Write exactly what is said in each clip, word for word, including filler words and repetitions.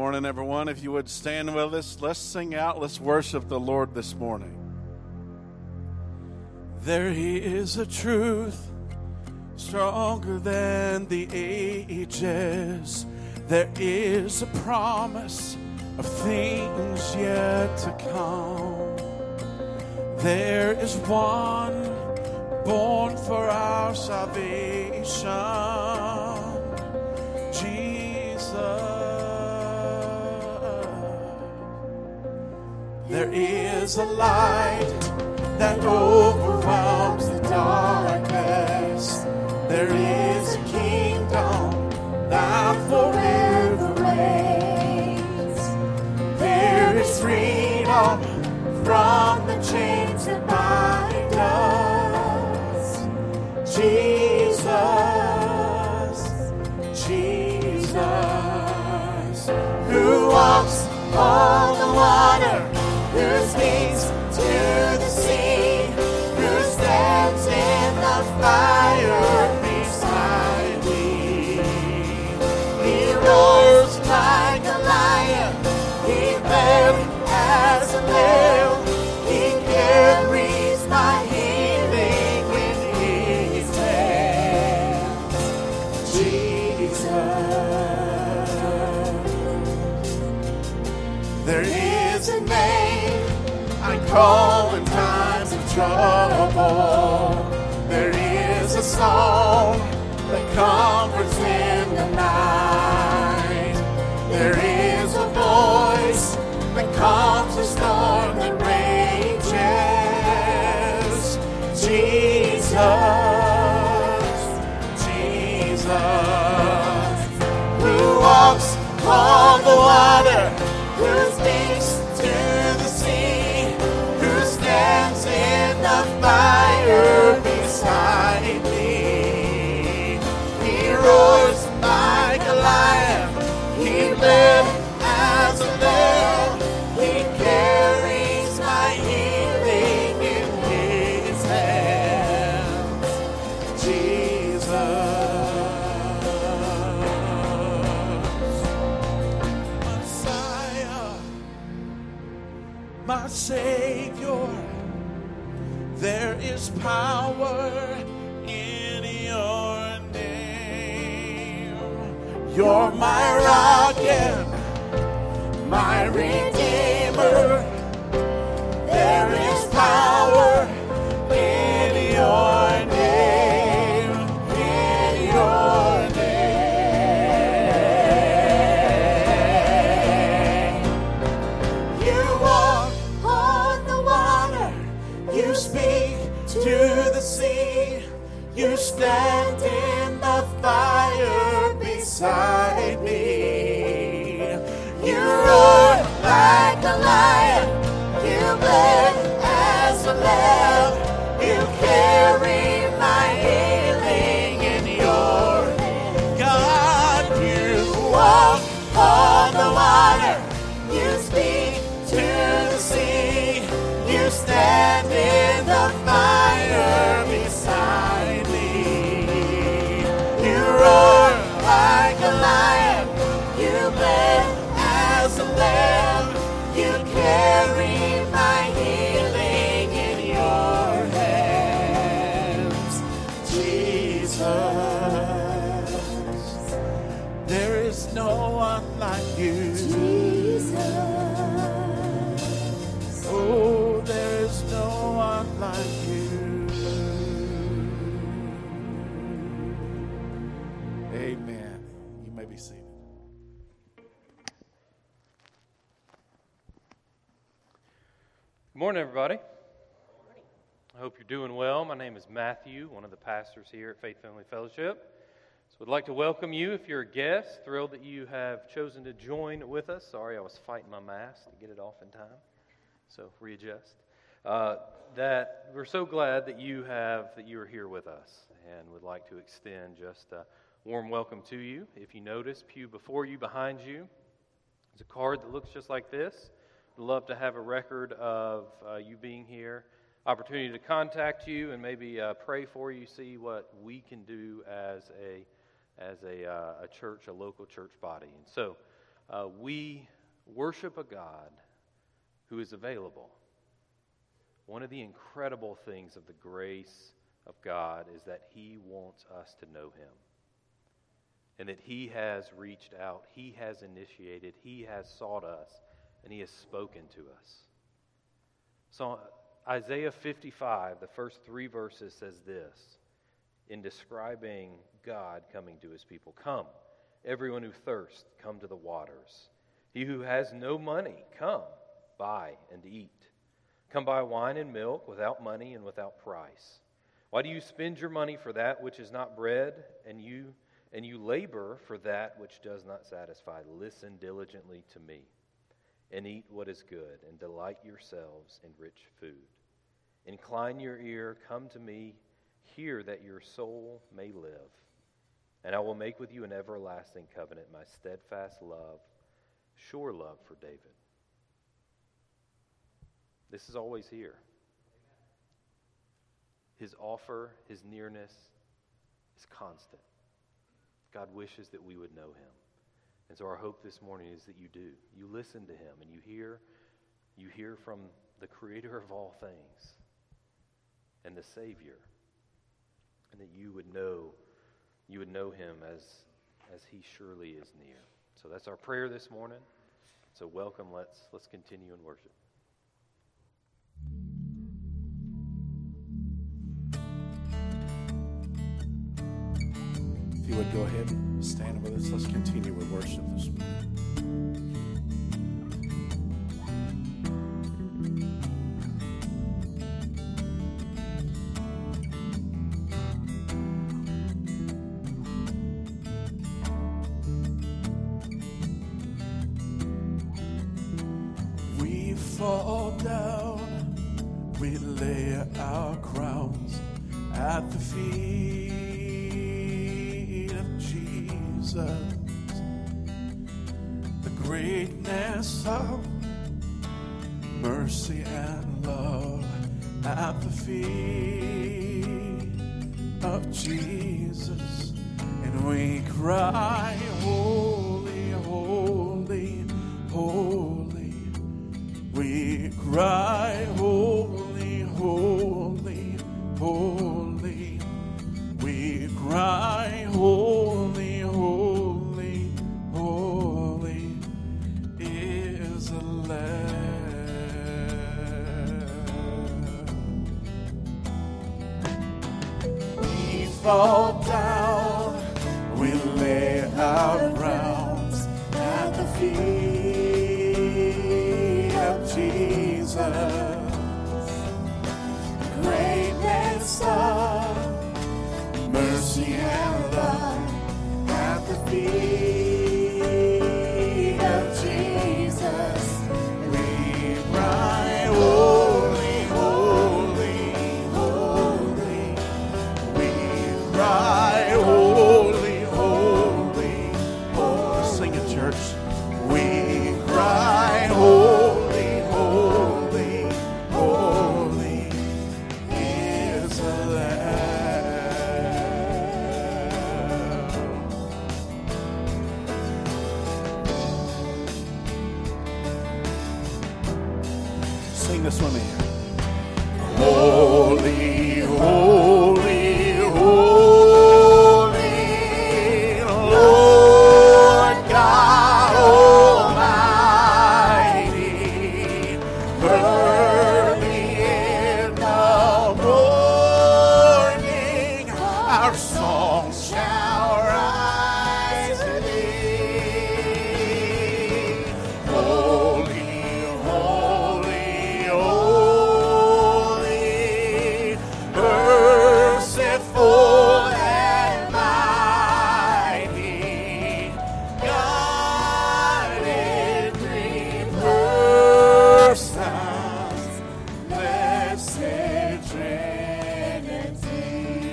morning, everyone. If you would stand with us, let's sing out. Let's worship the Lord this morning. There is a truth stronger than the ages. There is a promise of things yet to come. There is one born for our salvation, Jesus. There is a light that overwhelms the darkness. There is a kingdom that forever reigns. There is freedom from the chains that bind us. Jesus, Jesus, who walks on the water, who speaks to the sea, who stands in the fire beside me. He roars like a lion, he bled as a lamb, he carries my healing in his hands. Jesus, there is a name I call in times of trouble. There is a song that comforts in the night. There is a voice that calms the storm that rages. Jesus, Jesus, who walks on the water, who speaks to the sea, who stands in the fire beside me. He roars like a lion, he bled as a lamb, he carries my healing in his hands. Jesus, Messiah, my Savior, there is power in your name. You're my rock and my Redeemer. There is power in your name, in your name. You walk on the water, you speak to the sea, you stand in the fire beside me. You roar like a lion, you bled as a lamb, you carry my healing in your hand. God, you walk on the water, you speak to the sea, you stand in the fire beside me. You roar like a lion, you bled as a lamb, you carry my healing in your hands. Jesus, there is no one like you. Jesus, oh, there is no one like you. Amen. You may be seated. Good morning, everybody. I hope you're doing well. My name is Matthew, one of the pastors here at Faith Family Fellowship. So I'd like to welcome you if you're a guest. Thrilled that you have chosen to join with us. Sorry, I was fighting my mask to get it off in time. So readjust. Uh, that we're so glad that you have that you are here with us, and would like to extend just a warm welcome to you. If you notice, pew before you, behind you, is a card that looks just like this. We'd love to have a record of uh, you being here, opportunity to contact you and maybe uh, pray for you, see what we can do as a as a, uh, a church, a local church body. And so Uh, we worship a God who is available. One of the incredible things of the grace of God is that He wants us to know Him. And that He has reached out, He has initiated, He has sought us, and He has spoken to us. So Isaiah fifty-five, the first three verses, says this in describing God coming to His people. Come, everyone who thirsts, come to the waters. He who has no money, come, buy and eat. Come buy wine and milk without money and without price. Why do you spend your money for that which is not bread, and you and you labor for that which does not satisfy? Listen diligently to me, and eat what is good, and delight yourselves in rich food. Incline your ear, come to me, hear that your soul may live. And I will make with you an everlasting covenant, my steadfast love, sure love for David. This is always here. His offer, His nearness is constant. God wishes that we would know Him. And so our hope this morning is that you do. You listen to Him and you hear, you hear from the Creator of all things and the Savior. And that you would know, you would know Him as, as He surely is near. So that's our prayer this morning. So welcome, let's let's continue in worship. If you would go ahead and stand with us, let's continue with worship this morning. We fall down, we lay our crowns at the feet of Jesus. The greatness of mercy and love at the feet of Jesus. And we cry, holy, holy, holy. We cry, holy, holy, holy. We cry, holy, holy, holy is the Lamb. We fall down, we lay our crowns at the feet of Jesus. Greatness of mercy and love at the feet of Jesus. We cry, holy, holy, holy. We cry, holy, holy, holy. Sing it, church. We cry, holy, holy, holy is the Lamb. Sing this with me. Holy, holy, holy, Lord God Almighty. Early in the morning, our songs shall rise to Thee. Holy, holy, holy, merciful and mighty, God in three persons, blessed Trinity.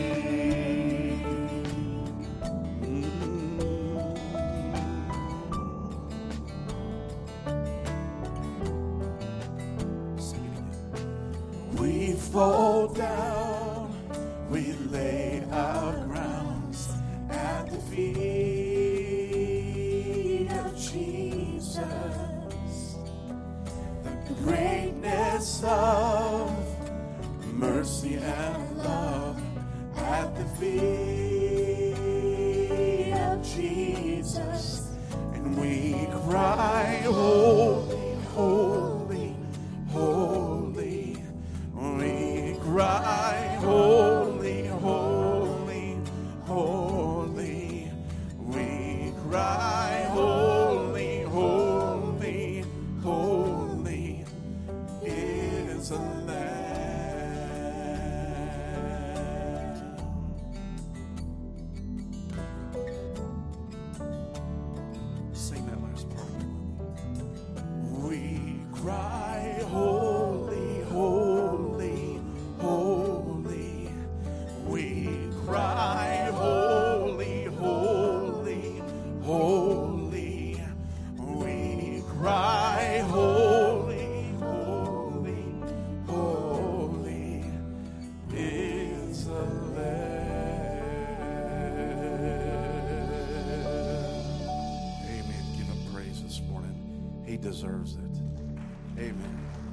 Sing it again. We fall down, we lay our crowns at the feet of Jesus. fullness of mercy and love at the feet of Jesus. And we cry, holy, holy, holy. We cry, holy, holy, holy. We cry, holy, holy, holy is the Lamb. Sing that last part. We cry, holy, holy, holy. We cry, holy, holy, holy. We cry, holy, holy, holy is the Lamb. Amen. Give him praise this morning. He deserves it. Amen.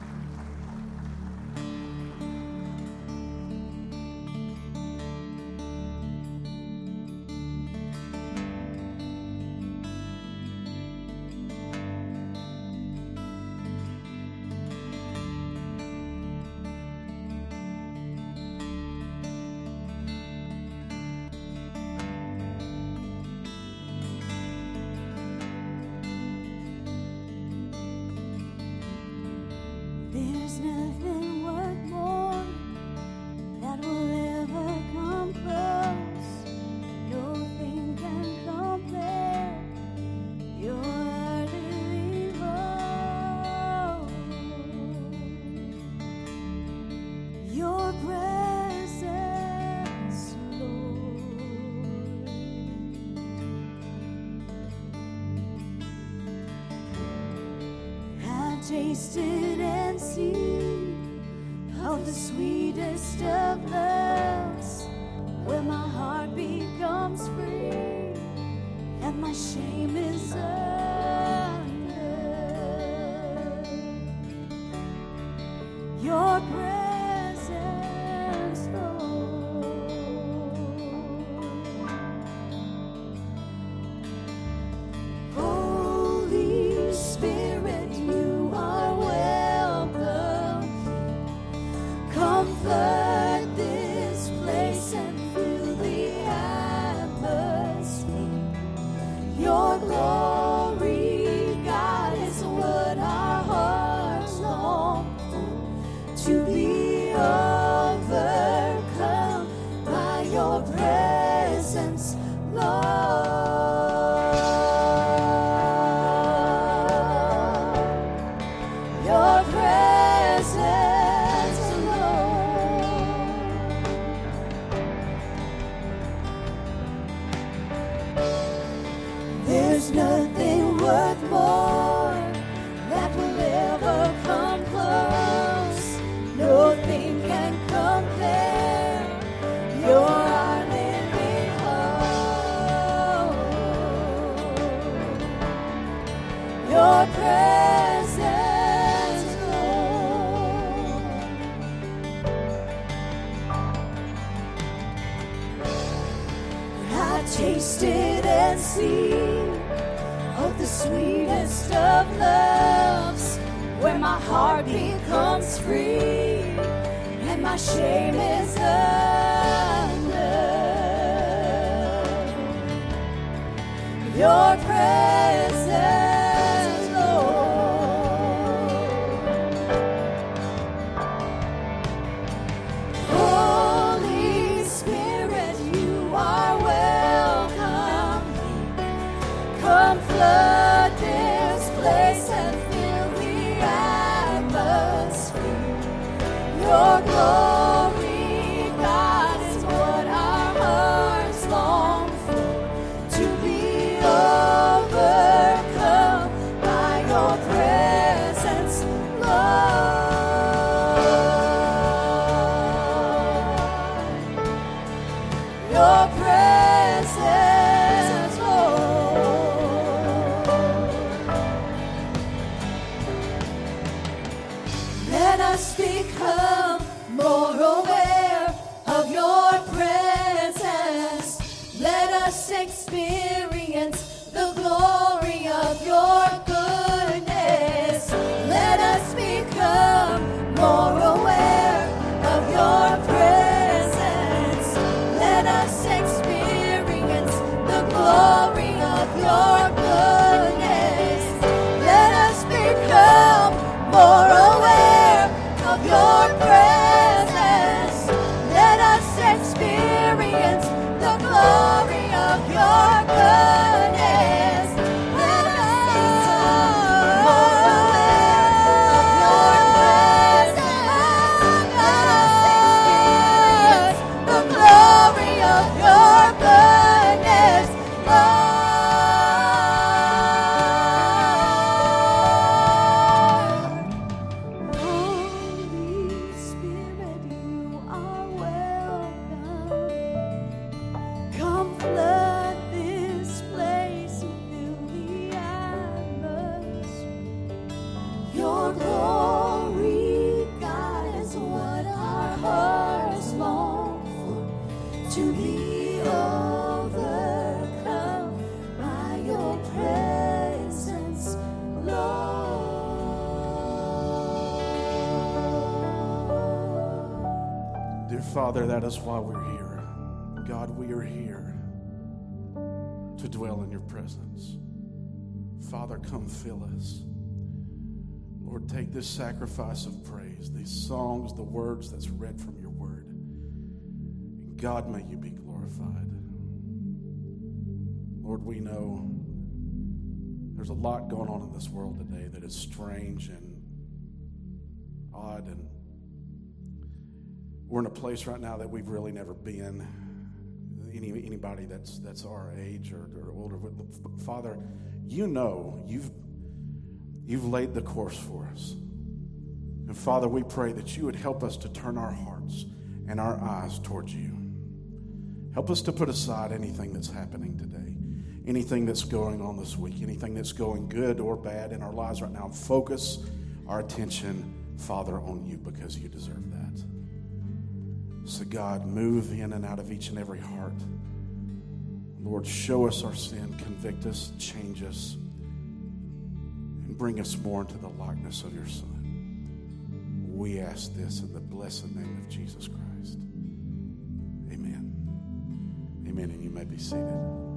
There's nothing worth more that will ever come close. Nothing can compare. You're the Your presence, Lord. I've tasted and seen of the sweetest of loves, where my heart becomes free and my shame is undone. Your presence, Lord. Holy Spirit, you are welcome. Come flood this place and fill the atmosphere. Your glory, God, is what our hearts long for. To be overcome by your presence, Lord. Your presence, Lord. There's nothing worth more that will ever come close. Nothing can compare. You're our living hope. Your presence, Lord. I tasted and seen of the sweetest of loves, where my heart becomes free and my shame is undone. Your presence, Lord. Holy Spirit, you are welcome. Come flood this place and fill the atmosphere. Your glory, God, is what our hearts long for. To be overcome by your presence, Lord. Your presence, Lord. Let us Dear Father, that is why we're here. God, we are here to dwell in your presence. Father, come fill us. Lord, take this sacrifice of praise, these songs, the words that's read from your word. And God, may you be glorified. Lord, we know there's a lot going on in this world today that is strange and odd, and we're in a place right now that we've really never been. Any, anybody that's that's our age or, or older, Father, you know you've you've laid the course for us, and Father, we pray that you would help us to turn our hearts and our eyes towards you. Help us to put aside anything that's happening today, anything that's going on this week, anything that's going good or bad in our lives right now. Focus our attention, Father, on you, because you deserve that. So God, move in and out of each and every heart. Lord, show us our sin, convict us, change us, and bring us more into the likeness of your Son. We ask this in the blessed name of Jesus Christ. Amen. Amen, and you may be seated.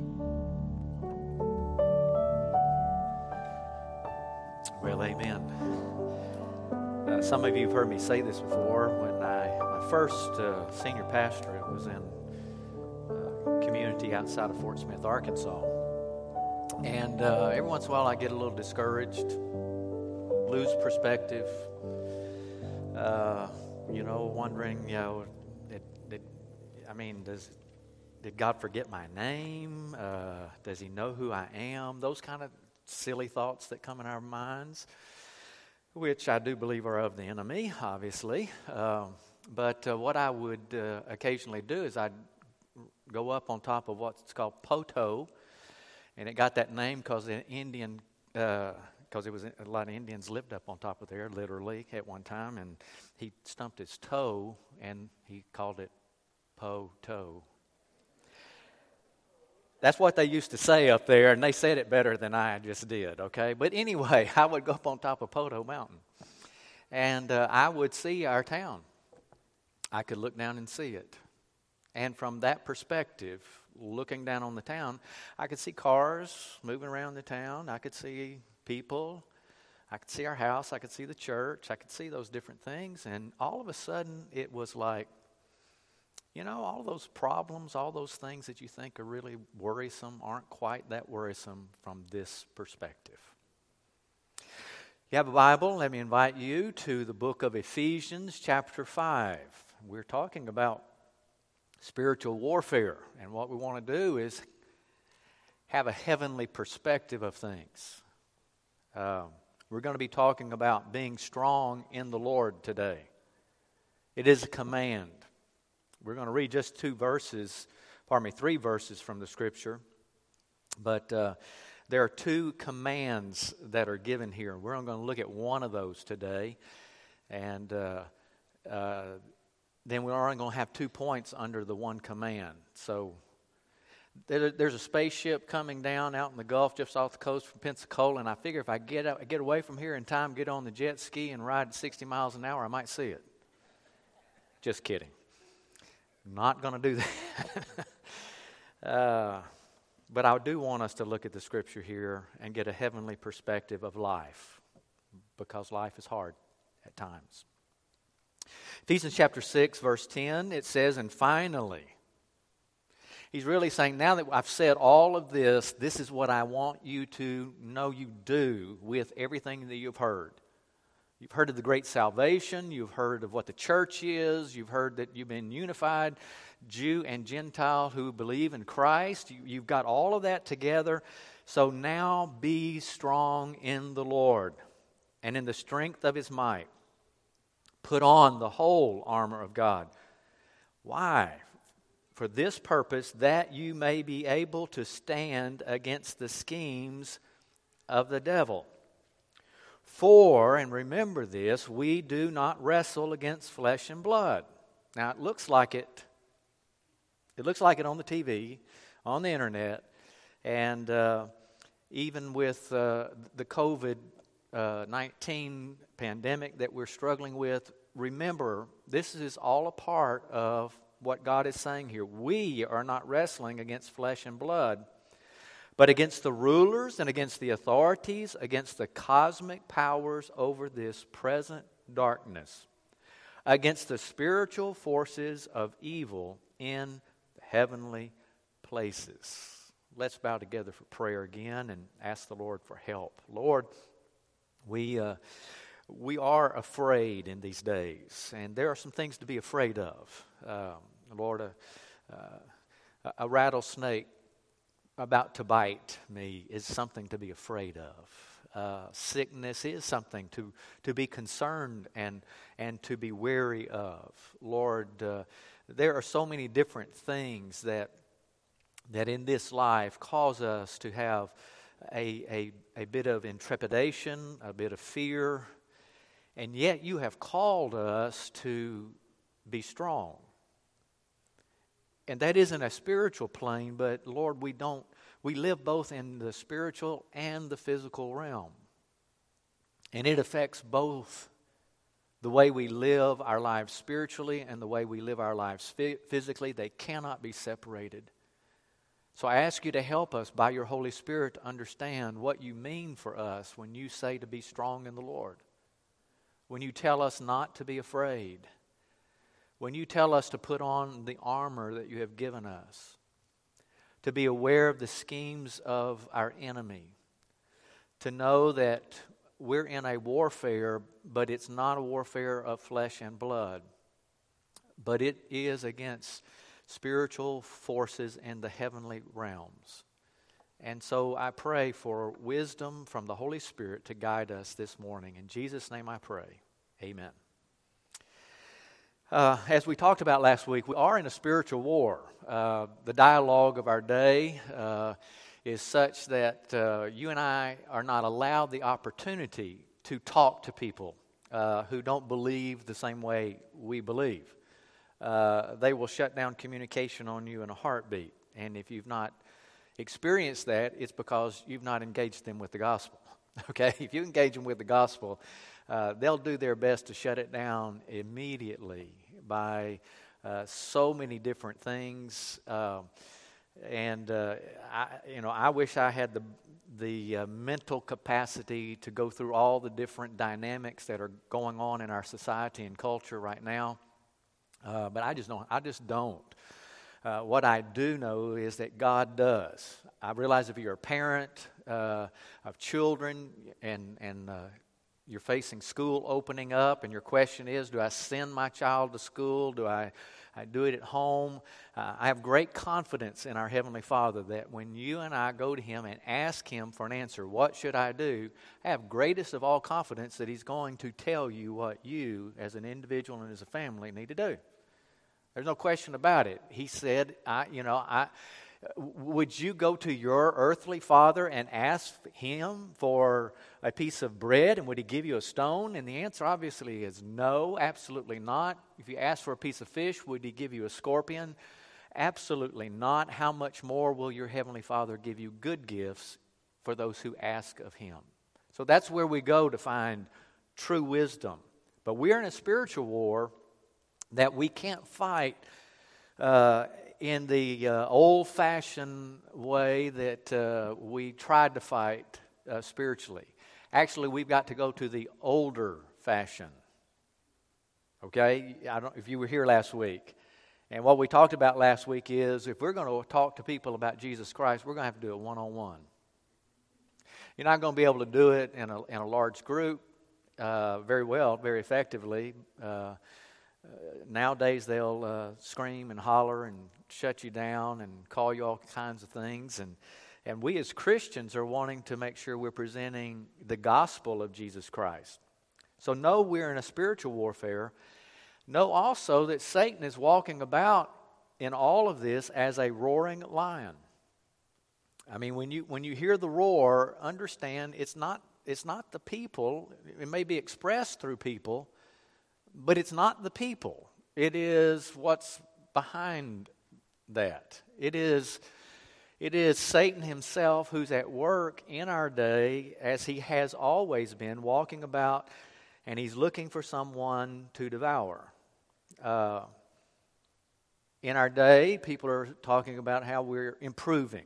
Well, amen. Uh, some of you have heard me say this before. When I my first uh, senior pastorate was in a community outside of Fort Smith, Arkansas. And uh, every once in a while I get a little discouraged, lose perspective, uh, you know, wondering, you know, did, did, I mean, does did God forget my name? Uh, does he know who I am? Those kind of silly thoughts that come in our minds, which I do believe are of the enemy, obviously. Um, but uh, what I would uh, occasionally do is I'd go up on top of what's called Poto, and it got that name because an Indian, because uh, it was a lot of Indians lived up on top of there, literally at one time, and he stumped his toe, and he called it Poto. That's what they used to say up there, and they said it better than I just did, okay? But anyway, I would go up on top of Poto Mountain, and uh, I would see our town. I could look down and see it. And from that perspective, looking down on the town, I could see cars moving around the town. I could see people. I could see our house. I could see the church. I could see those different things. And all of a sudden, it was like, you know, all those problems, all those things that you think are really worrisome aren't quite that worrisome from this perspective. If you have a Bible, let me invite you to the book of Ephesians chapter five. We're talking about spiritual warfare, and what we want to do is have a heavenly perspective of things. Um, we're going to be talking about being strong in the Lord today. It is a command. We're going to read just two verses, pardon me, three verses from the Scripture. But uh, there are two commands that are given here. We're going to look at one of those today. And uh, uh, then we're only going to have two points under the one command. So there, there's a spaceship coming down out in the Gulf just off the coast from Pensacola. And I figure if I get out, get away from here in time, get on the jet ski and ride sixty miles an hour, I might see it. Just kidding. Not going to do that. uh, but I do want us to look at the Scripture here and get a heavenly perspective of life, because life is hard at times. Ephesians chapter six, verse ten, it says, and finally, he's really saying, now that I've said all of this, this is what I want you to know you do with everything that you've heard. You've heard of the great salvation. You've heard of what the church is. You've heard that you've been unified, Jew and Gentile who believe in Christ. You, you've got all of that together. So now be strong in the Lord and in the strength of His might. Put on the whole armor of God. Why? For this purpose, that you may be able to stand against the schemes of the devil. For, and remember this, we do not wrestle against flesh and blood. Now, it looks like it. It looks like it on the T V, on the internet, and uh, even with uh, the covid nineteen pandemic that we're struggling with remember, this is all a part of what God is saying here. We are not wrestling against flesh and blood, but against the rulers and against the authorities, against the cosmic powers over this present darkness, against the spiritual forces of evil in the heavenly places. Let's bow together for prayer again and ask the Lord for help. Lord, we uh, we are afraid in these days, and there are some things to be afraid of. Um, Lord, a, uh, a rattlesnake about to bite me is something to be afraid of. Uh, sickness is something to, to be concerned and and to be wary of. Lord, uh, there are so many different things that that in this life cause us to have a, a, a bit of intrepidation, a bit of fear, and yet you have called us to be strong. And that isn't a spiritual plane, but Lord, we don't, we live both in the spiritual and the physical realm. And it affects both the way we live our lives spiritually and the way we live our lives physically. They cannot be separated. So I ask you to help us by your Holy Spirit to understand what you mean for us when you say to be strong in the Lord. When you tell us not to be afraid. When you tell us to put on the armor that you have given us. To be aware of the schemes of our enemy. To know that we're in a warfare, but it's not a warfare of flesh and blood. But it is against spiritual forces in the heavenly realms. And so I pray for wisdom from the Holy Spirit to guide us this morning. In Jesus' name I pray. Amen. Uh, as we talked about last week, we are in a spiritual war. Uh, the dialogue of our day uh, is such that uh, you and I are not allowed the opportunity to talk to people uh, who don't believe the same way we believe. Uh, they will shut down communication on you in a heartbeat. And if you've not experienced that, it's because you've not engaged them with the gospel. Okay? If you engage them with the gospel, uh, they'll do their best to shut it down immediately by uh, so many different things. Uh, and, uh, I, you know, I wish I had the, the uh, mental capacity to go through all the different dynamics that are going on in our society and culture right now. Uh, but I just don't. I just don't. Uh, what I do know is that God does. I realize if you're a parent uh, of children and and uh, you're facing school opening up, and your question is, do I send my child to school? Do I, I do it at home? Uh, I have great confidence in our Heavenly Father that when you and I go to Him and ask Him for an answer, what should I do? I have greatest of all confidence that He's going to tell you what you, as an individual and as a family, need to do. There's no question about it. He said, I, you know, I, would you go to your earthly father and ask him for a piece of bread, and would he give you a stone? And the answer obviously is no, absolutely not. If you ask for a piece of fish, would he give you a scorpion? Absolutely not. How much more will your heavenly Father give you good gifts for those who ask of him? So that's where we go to find true wisdom. But we're in a spiritual war that we can't fight uh, in the uh, old-fashioned way that uh, we tried to fight uh, spiritually. Actually, we've got to go to the older fashion. Okay? I don't, if you were here last week. And what we talked about last week is if we're going to talk to people about Jesus Christ, we're going to have to do it one-on-one. You're not going to be able to do it in a, in a large group uh, very well, very effectively. Uh, Uh, nowadays they'll uh, scream and holler and shut you down and call you all kinds of things. And, and we as Christians are wanting to make sure we're presenting the gospel of Jesus Christ. So know we're in a spiritual warfare. Know also that Satan is walking about in all of this as a roaring lion. I mean, when you when you hear the roar, understand it's not it's not the people. It may be expressed through people, but it's not the people. It is what's behind that. It is, it is Satan himself who's at work in our day, as he has always been, walking about and he's looking for someone to devour. Uh, in our day, people are talking about how we're improving.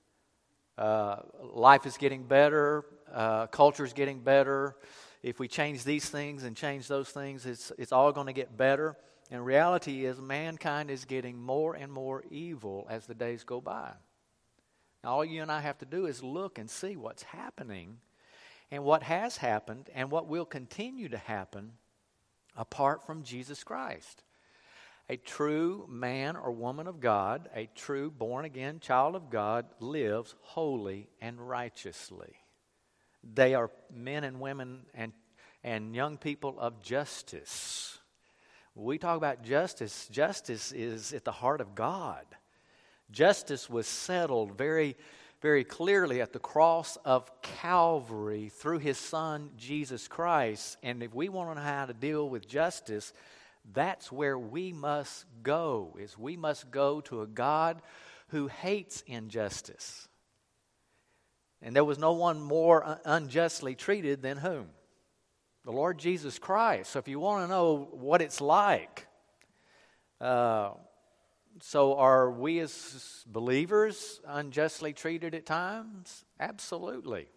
Uh, life is getting better. Uh, culture is getting better. If we change these things and change those things, it's it's all going to get better. And reality is mankind is getting more and more evil as the days go by. Now, all you and I have to do is look and see what's happening and what has happened and what will continue to happen apart from Jesus Christ. A true man or woman of God, a true born-again child of God, lives holy and righteously. They are men and women and, and young people of justice. When we talk about justice, justice is at the heart of God. Justice was settled very, very clearly at the cross of Calvary through His Son, Jesus Christ. And if we want to know how to deal with justice, that's where we must go, is we must go to a God who hates injustice. And there was no one more unjustly treated than whom? The Lord Jesus Christ. So if you want to know what it's like, uh, so are we as believers unjustly treated at times? Absolutely.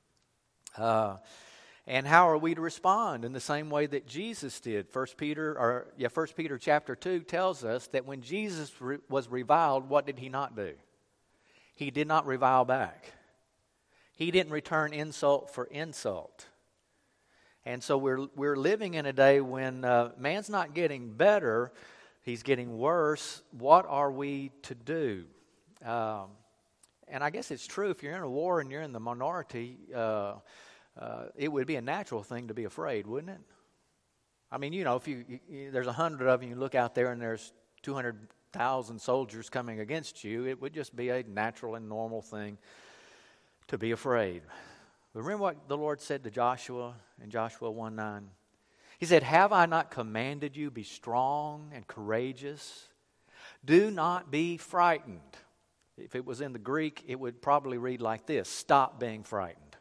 Uh, and how are we to respond? In the same way that Jesus did. First Peter, or yeah, First Peter chapter two tells us that when Jesus re- was reviled, what did He not do? He did not revile back. He didn't return insult for insult. And so we're we're living in a day when uh, man's not getting better, he's getting worse. What are we to do? Um, and I guess it's true, if you're in a war and you're in the minority, uh, uh, it would be a natural thing to be afraid, wouldn't it? I mean, you know, if you, you there's a hundred of you, you look out there and there's two hundred thousand soldiers coming against you, it would just be a natural and normal thing to be afraid. But remember what the Lord said to Joshua in Joshua one nine? He said, "Have I not commanded you, be strong and courageous? Do not be frightened." If it was in the Greek, it would probably read like this: stop being frightened.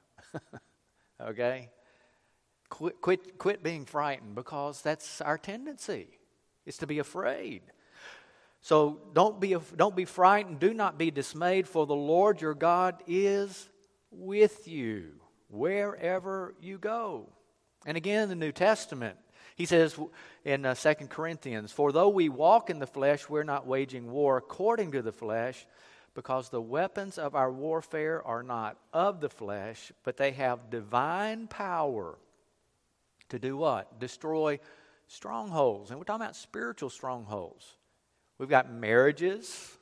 Okay? Quit, quit, quit being frightened, because that's our tendency, is to be afraid. So don't be, don't be frightened. Do not be dismayed, for the Lord your God is with you wherever you go. And again in the New Testament, he says in uh, Second Corinthians, "For though we walk in the flesh, we're not waging war according to the flesh, because the weapons of our warfare are not of the flesh, but they have divine power to do what? Destroy strongholds." And we're talking about spiritual strongholds. We've got marriages,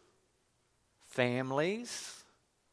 families,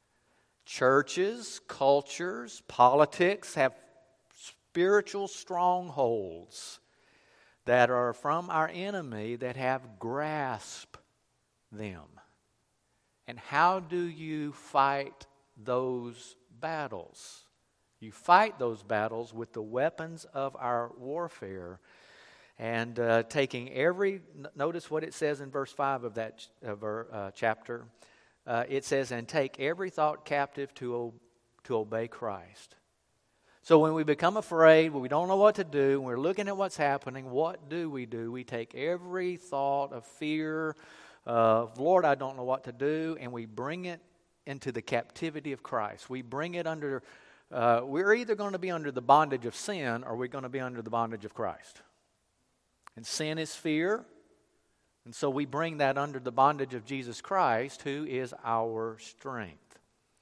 churches, cultures, politics have spiritual strongholds that are from our enemy that have grasped them. And how do you fight those battles? You fight those battles with the weapons of our warfare, and uh, taking every, notice what it says in verse five of that of our, uh, chapter. Uh, it says, "And take every thought captive to, to obey Christ." So when we become afraid, when we don't know what to do, when we're looking at what's happening, what do we do? We take every thought of fear, of, "Lord, I don't know what to do," and we bring it into the captivity of Christ. We bring it under, uh, we're either going to be under the bondage of sin, or we're going to be under the bondage of Christ. And sin is fear. And so we bring that under the bondage of Jesus Christ, who is our strength.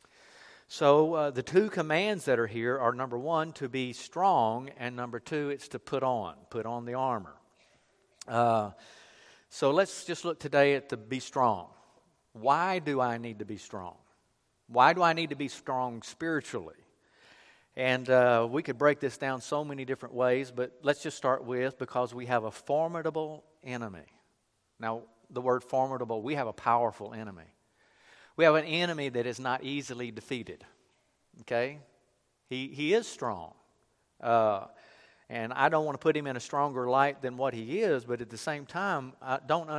So uh, the two commands that are here are, number one, to be strong, and number two, it's to put on, put on the armor. Uh, so let's just look today at the be strong. Why do I need to be strong? Why do I need to be strong spiritually? And uh, we could break this down so many different ways, but let's just start with, because we have a formidable enemy. Now, the word formidable, we have a powerful enemy. We have an enemy that is not easily defeated. Okay? He he is strong. Uh, and I don't want to put him in a stronger light than what he is, but at the same time, I don't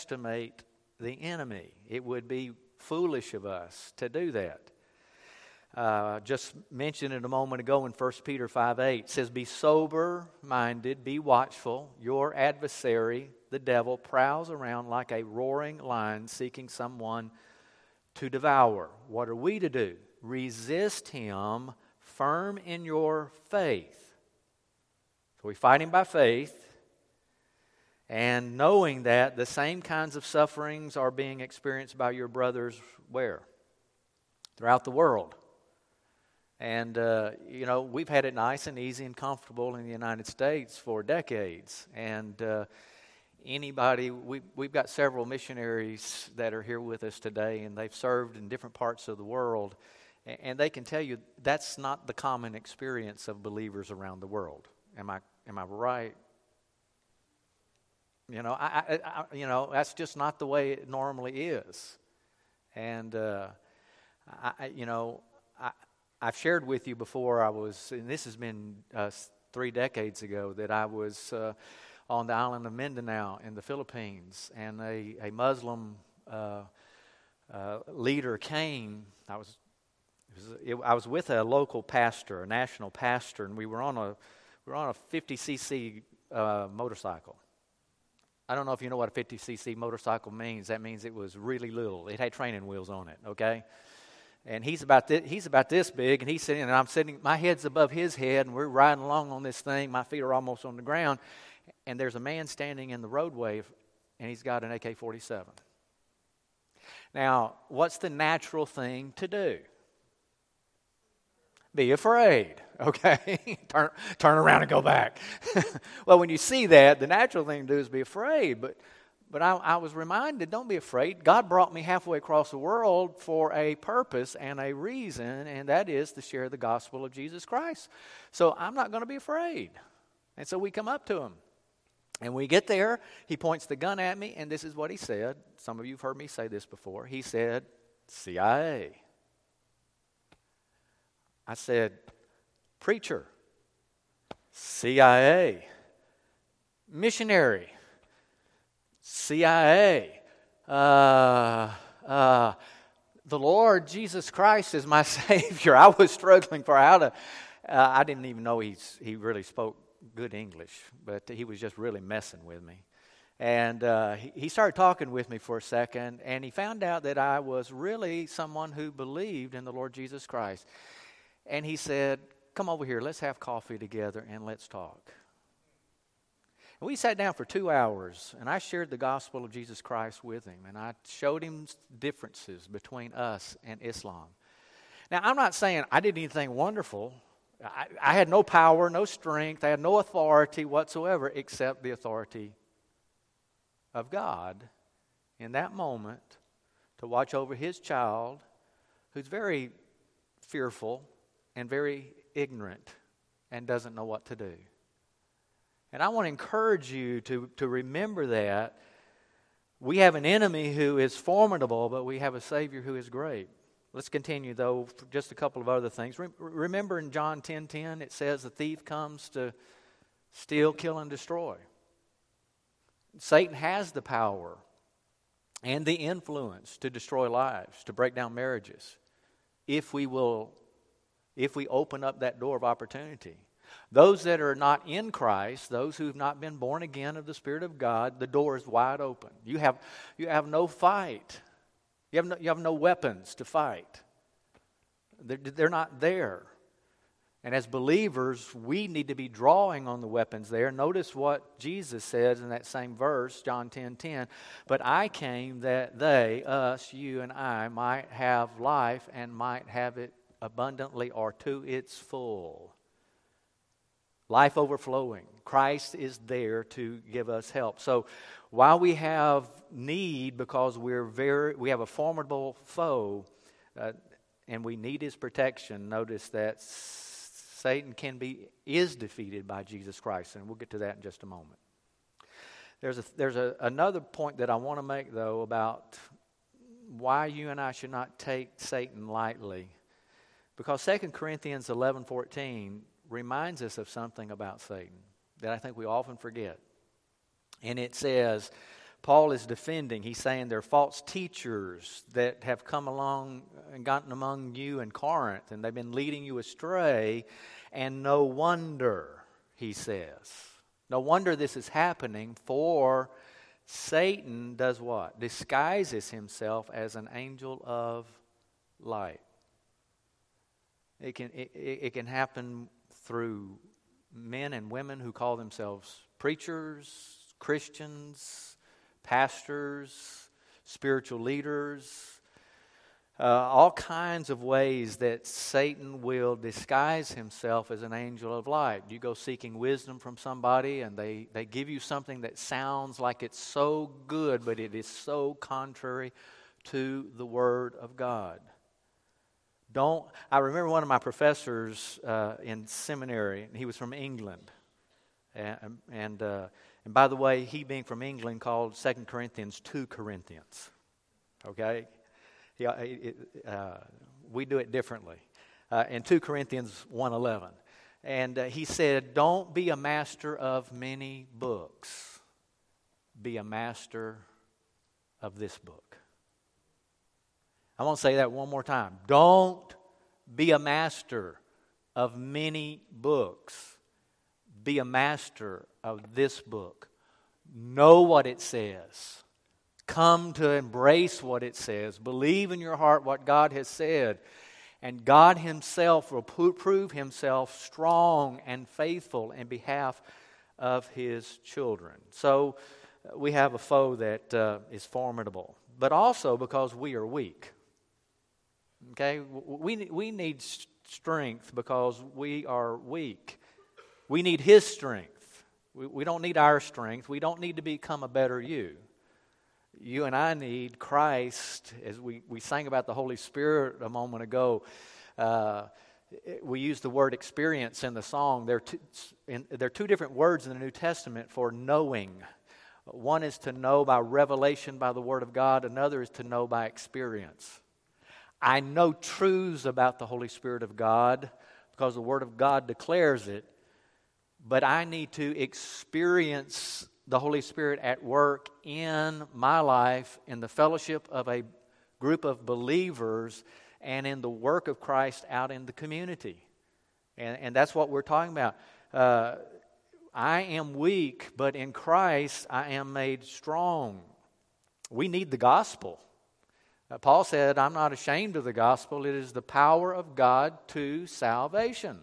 underestimate the enemy. It would be foolish of us to do that. Uh, just mentioned it a moment ago in First Peter five eight. It says, be sober-minded, be watchful. Your adversary, the devil, prowls around like a roaring lion seeking someone to devour. What are we to do? Resist him, firm in your faith. So we fight him by faith, and knowing that the same kinds of sufferings are being experienced by your brothers where? Throughout the world. And, uh, you know, we've had it nice and easy and comfortable in the United States for decades. And uh, anybody, we, we've got several missionaries that are here with us today, and they've served in different parts of the world. And they can tell you that's not the common experience of believers around the world. Am I am I right? You know, I, I, I you know that's just not the way it normally is. And uh, I, you know, I. I've shared with you before, I was, and this has been uh, three decades ago, that I was uh, on the island of Mindanao in the Philippines, and a, a Muslim uh, uh, leader came. I was, it was it, I was with a local pastor, a national pastor, and we were on a we were on a fifty c c uh, motorcycle. I don't know if you know what a fifty c c motorcycle means. That means it was really little. It had training wheels on it. Okay. And he's about this, he's about this big, and he's sitting, and I'm sitting, my head's above his head, and we're riding along on this thing. My feet are almost on the ground, and there's a man standing in the roadway, and he's got an A K forty-seven. Now, what's the natural thing to do? Be afraid, okay? turn, turn around and go back. Well, when you see that, the natural thing to do is be afraid, but But I, I was reminded, don't be afraid. God brought me halfway across the world for a purpose and a reason, and that is to share the gospel of Jesus Christ. So I'm not going to be afraid. And so we come up to him. And we get there. He points the gun at me, and this is what he said. Some of you have heard me say this before. He said, C I A. I said, preacher. C I A. Missionary. C I A, uh, uh, the Lord Jesus Christ is my Savior. I was struggling for how to, uh, I didn't even know he's, he really spoke good English, but he was just really messing with me. And uh, he, he started talking with me for a second, and he found out that I was really someone who believed in the Lord Jesus Christ. And he said, come over here, let's have coffee together and let's talk. We sat down for two hours, and I shared the gospel of Jesus Christ with him, and I showed him differences between us and Islam. Now, I'm not saying I did anything wonderful. I, I had no power, no strength. I had no authority whatsoever except the authority of God in that moment to watch over his child who's very fearful and very ignorant and doesn't know what to do. And I want to encourage you to, to remember that we have an enemy who is formidable, but we have a Savior who is great. Let's continue, though, for just a couple of other things. Re- remember in John ten ten, it says the thief comes to steal, kill, and destroy. Satan has the power and the influence to destroy lives, to break down marriages, if we will, if we open up that door of opportunity. Those that are not in Christ, those who have not been born again of the Spirit of God, the door is wide open. You have, you have no fight. You have no, you have no weapons to fight. They're, they're not there. And as believers, we need to be drawing on the weapons there. Notice what Jesus says in that same verse, John ten ten. But I came that they, us, you and I, might have life and might have it abundantly or to its full. Life overflowing. Christ is there to give us help. So while we have need because we're very, we have a formidable foe uh, and we need his protection, notice that Satan can be, is defeated by Jesus Christ. And we'll get to that in just a moment. There's a, there's a, another point that I want to make, though, about why you and I should not take Satan lightly. Because Second Corinthians eleven fourteen reminds us of something about Satan that I think we often forget. And it says, Paul is defending. He's saying there are false teachers that have come along and gotten among you in Corinth, and they've been leading you astray, and no wonder, he says. No wonder this is happening, for Satan does what? Disguises himself as an angel of light. It can, it, it can happen through men and women who call themselves preachers, Christians, pastors, spiritual leaders, uh, all kinds of ways that Satan will disguise himself as an angel of light. You go seeking wisdom from somebody and they, they give you something that sounds like it's so good, but it is so contrary to the Word of God. Don't. I remember one of my professors uh, in seminary, and he was from England. And, and, uh, and by the way, he being from England called Second Corinthians two Corinthians. Okay? He, it, uh, we do it differently. Uh, in two Corinthians one eleven. And uh, he said, don't be a master of many books. Be a master of this book. I want to say that one more time. Don't be a master of many books. Be a master of this book. Know what it says. Come to embrace what it says. Believe in your heart what God has said. And God Himself will prove Himself strong and faithful in behalf of His children. So we have a foe that uh, is formidable, but also because we are weak. Okay, we we need strength because we are weak. We need His strength. We, we don't need our strength. We don't need to become a better you. You and I need Christ, as we, we sang about the Holy Spirit a moment ago. Uh, we use the word experience in the song. There are, two, in, there are two different words in the New Testament for knowing. One is to know by revelation by the Word of God. Another is to know by experience. I know truths about the Holy Spirit of God because the Word of God declares it, but I need to experience the Holy Spirit at work in my life, in the fellowship of a group of believers, and in the work of Christ out in the community. And, and that's what we're talking about. Uh, I am weak, but in Christ I am made strong. We need the gospel. Uh, Paul said, I'm not ashamed of the gospel. It is the power of God to salvation.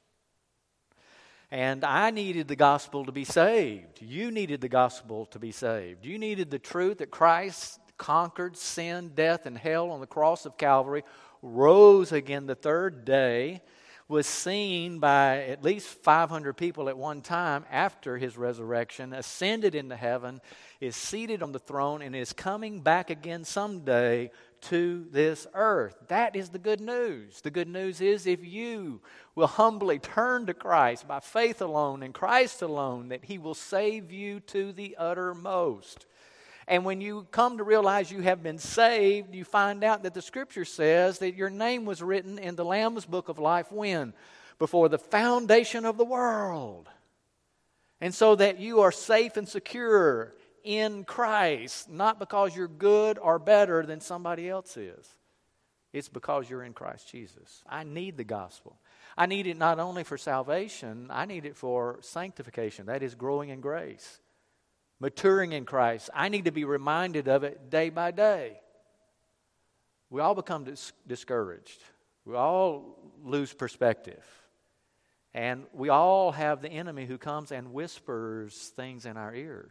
And I needed the gospel to be saved. You needed the gospel to be saved. You needed the truth that Christ conquered sin, death, and hell on the cross of Calvary, rose again the third day, was seen by at least five hundred people at one time after His resurrection, ascended into heaven, is seated on the throne, and is coming back again someday to this earth. That is the good news. The good news is if you will humbly turn to Christ by faith alone in Christ alone, that He will save you to the uttermost. And when you come to realize you have been saved, you find out that the Scripture says that your name was written in the Lamb's Book of Life when? Before the foundation of the world. And so that you are safe and secure in Christ, not because you're good or better than somebody else is. It's because you're in Christ Jesus. I need the gospel. I need it not only for salvation, I need it for sanctification. That is growing in grace. Maturing in Christ. I need to be reminded of it day by day. We all become dis- discouraged. We all lose perspective. And we all have the enemy who comes and whispers things in our ears.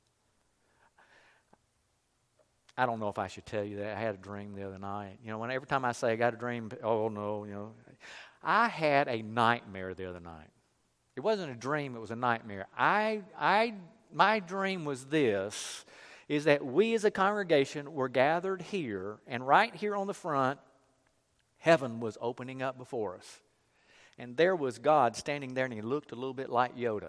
I don't know if I should tell you that. I had a dream the other night. You know, when every time I say I got a dream, oh no, you know. I had a nightmare the other night. It wasn't a dream, it was a nightmare. I I My dream was this, is that we as a congregation were gathered here, and right here on the front, heaven was opening up before us. And there was God standing there, and He looked a little bit like Yoda.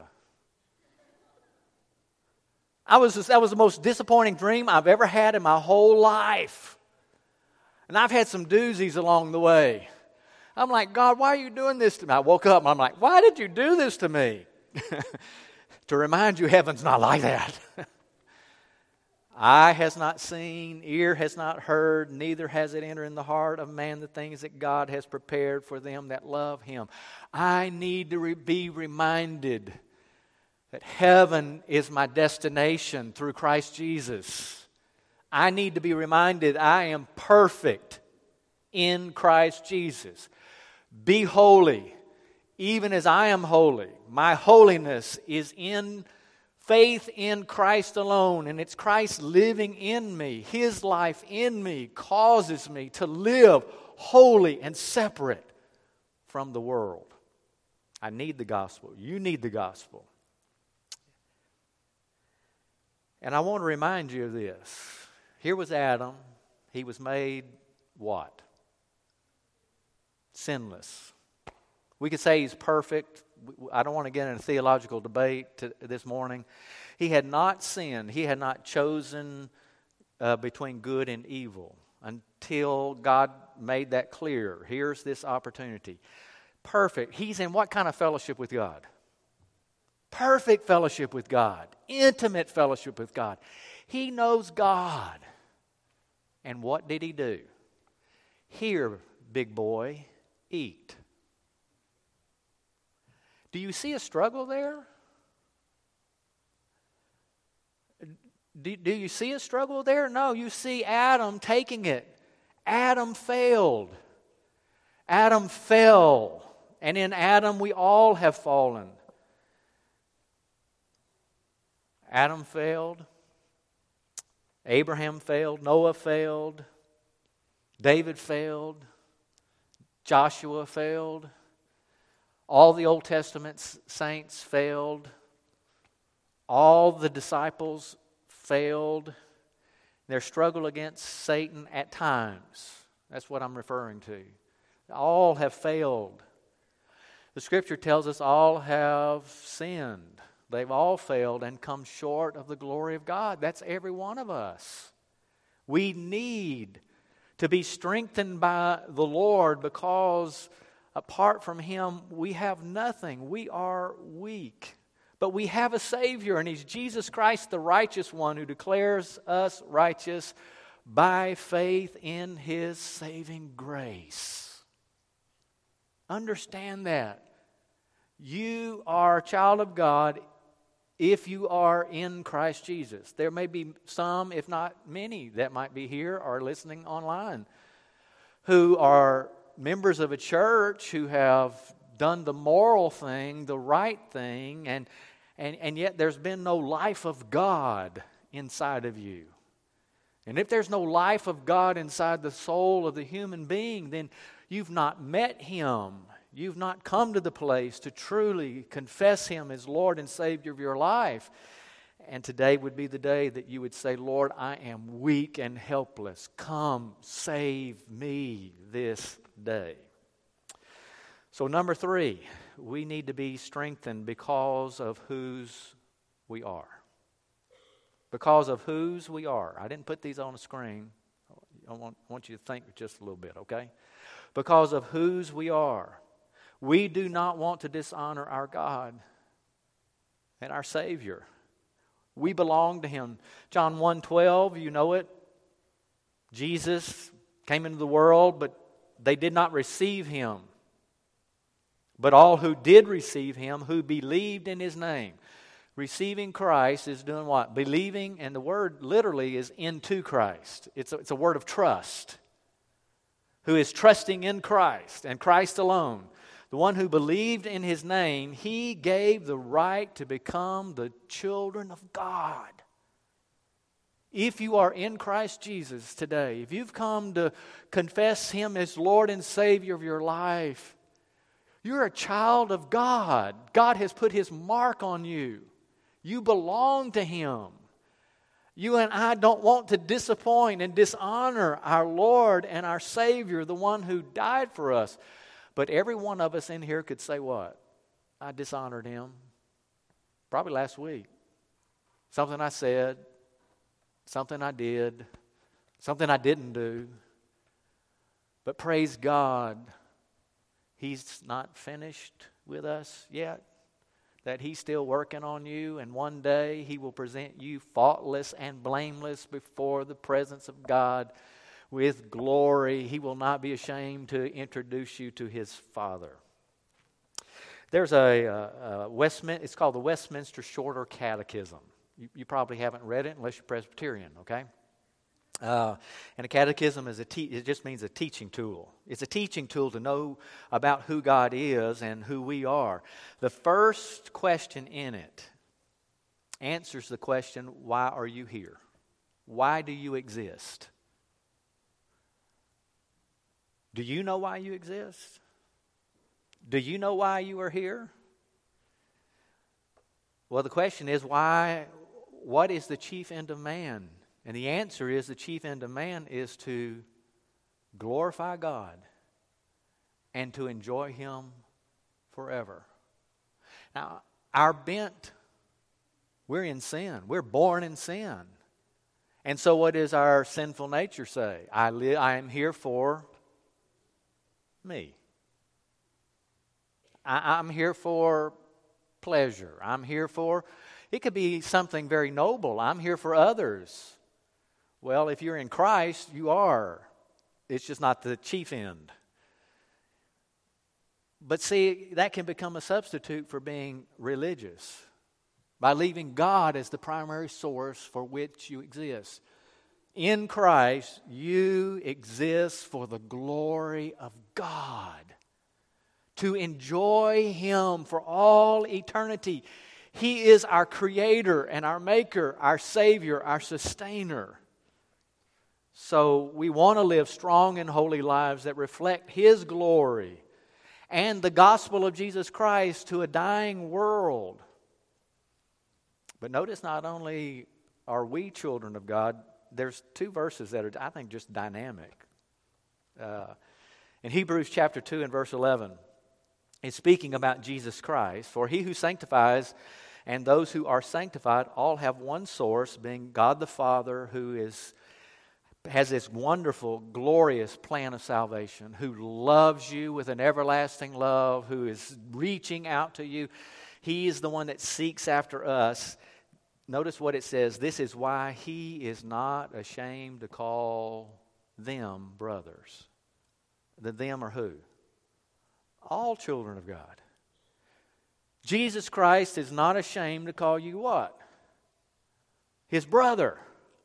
I was just, that was the most disappointing dream I've ever had in my whole life. And I've had some doozies along the way. I'm like, God, why are you doing this to me? I woke up, and I'm like, why did you do this to me? To remind you, heaven's not like that. Eye has not seen, ear has not heard, neither has it entered in the heart of man the things that God has prepared for them that love Him. I need to re- be reminded that heaven is my destination through Christ Jesus. I need to be reminded I am perfect in Christ Jesus. Be holy, even as I am holy. My holiness is in faith in Christ alone, and it's Christ living in me. His life in me causes me to live holy and separate from the world. I need the gospel. You need the gospel. And I want to remind you of this. Here was Adam. He was made what? Sinless. We could say he's perfect. I don't want to get in a theological debate to, this morning. He had not sinned. He had not chosen uh, between good and evil until God made that clear. Here's this opportunity. Perfect. He's in what kind of fellowship with God? Perfect fellowship with God. Intimate fellowship with God. He knows God. And what did he do? Here, big boy, eat. Do you see a struggle there? Do, do you see a struggle there? No, you see Adam taking it. Adam failed. Adam fell. And in Adam we all have fallen. Adam failed. Abraham failed. Noah failed. David failed. Joshua failed. All the Old Testament saints failed. All the disciples failed. Their struggle against Satan at times. That's what I'm referring to. All have failed. The Scripture tells us all have sinned. They've all failed and come short of the glory of God. That's every one of us. We need to be strengthened by the Lord because apart from Him, we have nothing. We are weak. But we have a Savior, and He's Jesus Christ, the righteous one, who declares us righteous by faith in His saving grace. Understand that. You are a child of God if you are in Christ Jesus. There may be some, if not many, that might be here or listening online who are members of a church who have done the moral thing, the right thing, and, and, and yet there's been no life of God inside of you. And if there's no life of God inside the soul of the human being, then you've not met Him. You've not come to the place to truly confess Him as Lord and Savior of your life. And today would be the day that you would say, Lord, I am weak and helpless. Come, save me this day. So number three, we need to be strengthened because of whose we are. Because of whose we are. I didn't put these on the screen. I want, I want you to think just a little bit, okay? Because of whose we are. We do not want to dishonor our God and our Savior. We belong to Him. John one twelve, you know it. Jesus came into the world, but they did not receive Him. But all who did receive Him, who believed in His name. Receiving Christ is doing what? Believing, and the word literally is into Christ. It's a, it's a word of trust. Who is trusting in Christ and Christ alone. The one who believed in His name, He gave the right to become the children of God. If you are in Christ Jesus today, if you've come to confess Him as Lord and Savior of your life, you're a child of God. God has put His mark on you. You belong to Him. You and I don't want to disappoint and dishonor our Lord and our Savior, the one who died for us. But every one of us in here could say what? I dishonored Him. Probably last week. Something I said. Something I did. Something I didn't do. But praise God, He's not finished with us yet. that He's still working on you, and one day He will present you faultless and blameless before the presence of God with glory. He will not be ashamed to introduce you to His Father. There's a, a, a Westminster, it's called the Westminster Shorter Catechism. You, you probably haven't read it unless you're Presbyterian, okay? Uh, and a catechism is a te- it just means a teaching tool. It's a teaching tool to know about who God is and who we are. The first question in it answers the question, why are you here? Why do you exist? Do you know why you exist? Do you know why you are here? Well, the question is, why? What is the chief end of man? And the answer is, the chief end of man is to glorify God and to enjoy Him forever. Now, our bent, we're in sin. We're born in sin. And so what does our sinful nature say? I, li- I am here for me. I, I'm here for pleasure. I'm here for, it could be something very noble. I'm here for others. Well, if you're in Christ, you are. It's just not the chief end. But see, that can become a substitute for being religious by leaving God as the primary source for which you exist. In Christ, you exist for the glory of God, to enjoy Him for all eternity. He is our Creator and our Maker, our Savior, our Sustainer. So we want to live strong and holy lives that reflect His glory and the gospel of Jesus Christ to a dying world. But notice, not only are we children of God, there's two verses that are, I think, just dynamic. Uh, in Hebrews chapter two and verse eleven, it's speaking about Jesus Christ. For He who sanctifies and those who are sanctified all have one source, being God the Father, who is has this wonderful, glorious plan of salvation, who loves you with an everlasting love, who is reaching out to you. He is the one that seeks after us. Notice what it says. This is why He is not ashamed to call them brothers. The them are who? All children of God. Jesus Christ is not ashamed to call you what? His brother.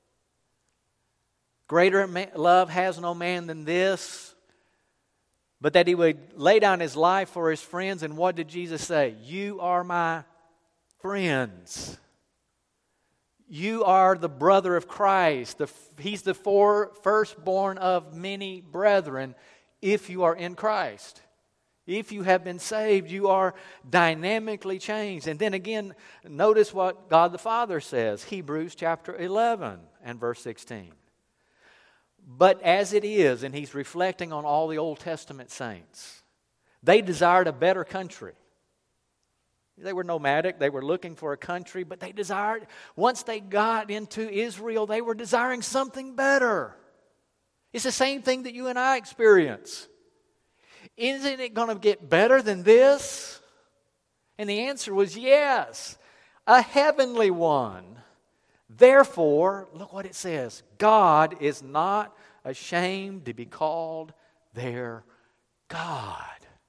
Greater love has no man than this, but that He would lay down His life for His friends. And what did Jesus say? You are my friends. You are the brother of Christ. The, he's the four, firstborn of many brethren if you are in Christ. If you have been saved, you are dynamically changed. And then again, notice what God the Father says. Hebrews chapter eleven and verse sixteen. But as it is, and He's reflecting on all the Old Testament saints, they desired a better country. They were nomadic, they were looking for a country, but they desired, once they got into Israel, they were desiring something better. It's the same thing that you and I experience. Isn't it going to get better than this? And the answer was yes, a heavenly one. Therefore, look what it says. God is not ashamed to be called their God.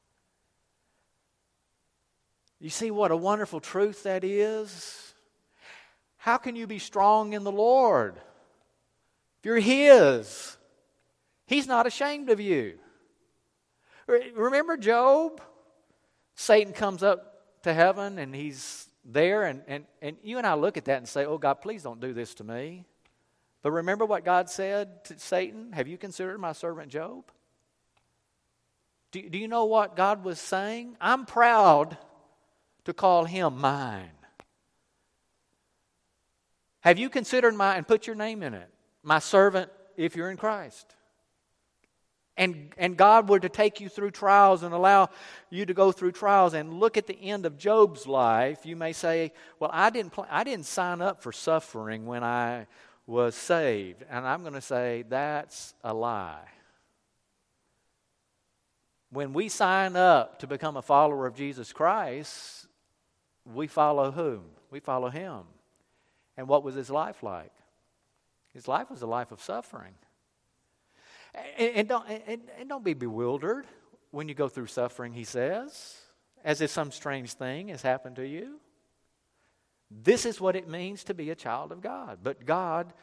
You see what a wonderful truth that is? How can you be strong in the Lord? If you're His, He's not ashamed of you. Remember Job? Satan comes up to heaven and he's there, and, and, and you and I look at that and say, oh God, please don't do this to me. But remember what God said to Satan? Have you considered my servant Job? Do, do you know what God was saying? I'm proud to call him mine. Have you considered my, and put your name in it, my servant if you're in Christ? And, and God were to take you through trials and allow you to go through trials and look at the end of Job's life. You may say, well, I didn't, pl- I didn't sign up for suffering when I was saved. And I'm going to say that's a lie. When we sign up to become a follower of Jesus Christ, we follow whom? We follow Him. And what was His life like? His life was a life of suffering. And, and, don't, and, and don't be bewildered when you go through suffering, He says, as if some strange thing has happened to you. This is what it means to be a child of God. But God